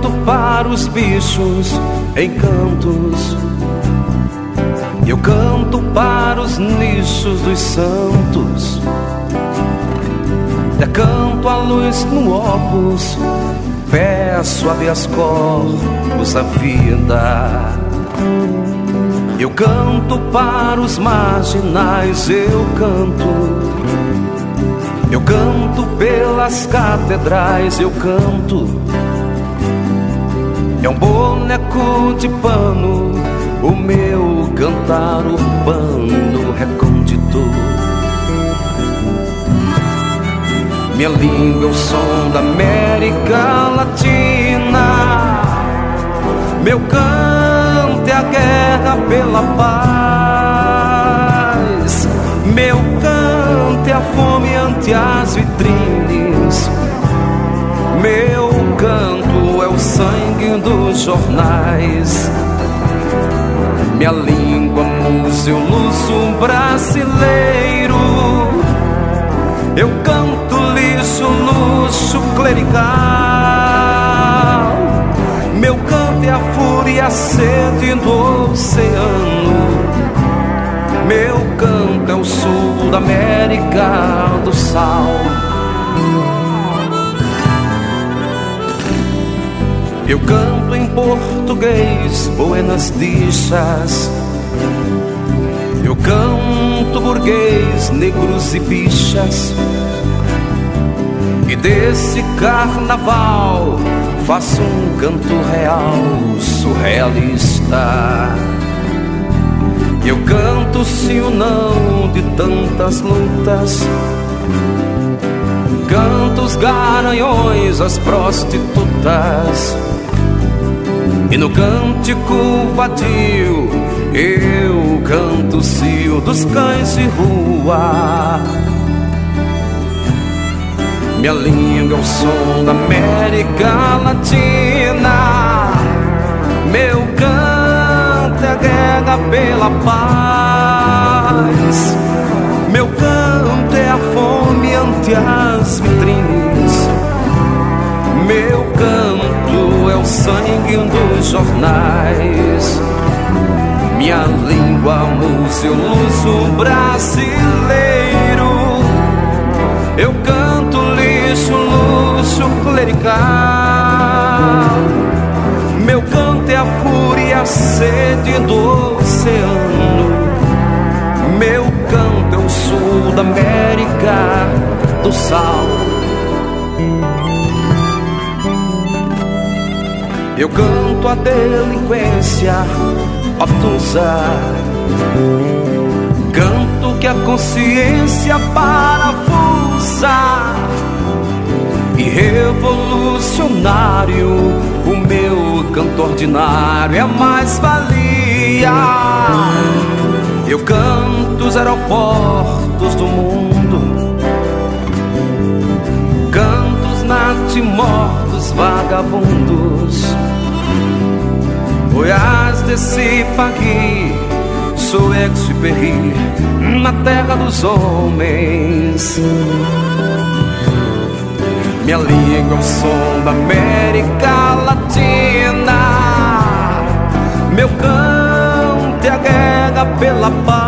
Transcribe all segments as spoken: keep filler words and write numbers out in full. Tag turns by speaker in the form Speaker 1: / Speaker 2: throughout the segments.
Speaker 1: canto para os bichos em cantos, eu canto para os nichos dos santos, decanto a luz no opus, peço habeas corpus a vida. Eu canto para os marginais, eu canto, eu canto pelas catedrais, eu canto. É um boneco de pano, o meu cantar urbano recôndito. Minha língua é o som da América Latina, meu canto é a guerra pela paz, meu canto é a fome ante as vitrines, meu canto é o sangue dos jornais. Minha língua, museu, luso brasileiro, eu canto lixo, luxo clerical. Meu canto é a fúria, a sede do oceano, meu canto é o sul da América do Sal. Eu canto em português, buenas dichas. Eu canto burguês, negros e bichas. E desse carnaval faço um canto real, surrealista. Eu canto sim ou não de tantas lutas, canto os garanhões, as prostitutas. E no cântico vadio eu canto o cio dos cães de rua. Minha língua é o som da América Latina, meu canto é a guerra pela paz, meu canto é a fome ante as vitrines, meu canto é o sangue dos jornais. Minha língua, museu, luso brasileiro, eu canto lixo, luxo clerical. Meu canto é a fúria, a sede do oceano, meu canto é o sul da América do Sal. Eu canto a delinquência obtusa, canto que a consciência parafusa. E revolucionário, o meu canto ordinário é a mais-valia. Eu canto os aeroportos do mundo, canto os natimortos vagabundos. Goiás desse Paris, sou ex-superi na terra dos homens. Minha língua é o som da América Latina, meu canto é a guerra pela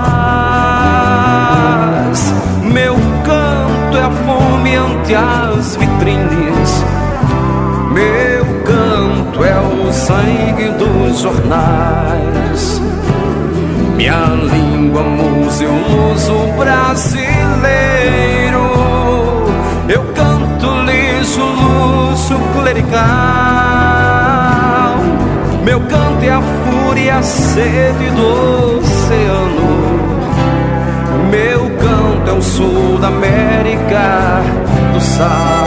Speaker 1: paz, meu canto é a fome ante as vitrines, meu canto é o sangue dos jornais. Minha língua, museu, luso brasileiro, eu canto lixo, luxo clerical. Meu canto é a fúria, a sede do oceano, meu canto é o sul da América do Sal.